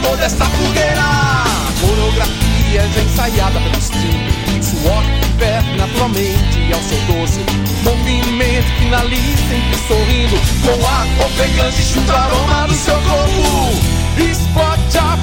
toda essa fogueira. Coreografia já ensaiada pelo instinto. Suor que ferve naturalmente ao seu doce movimento, finaliza sempre sorrindo, com ar ofegante chuta o aroma do seu corpo. Esporte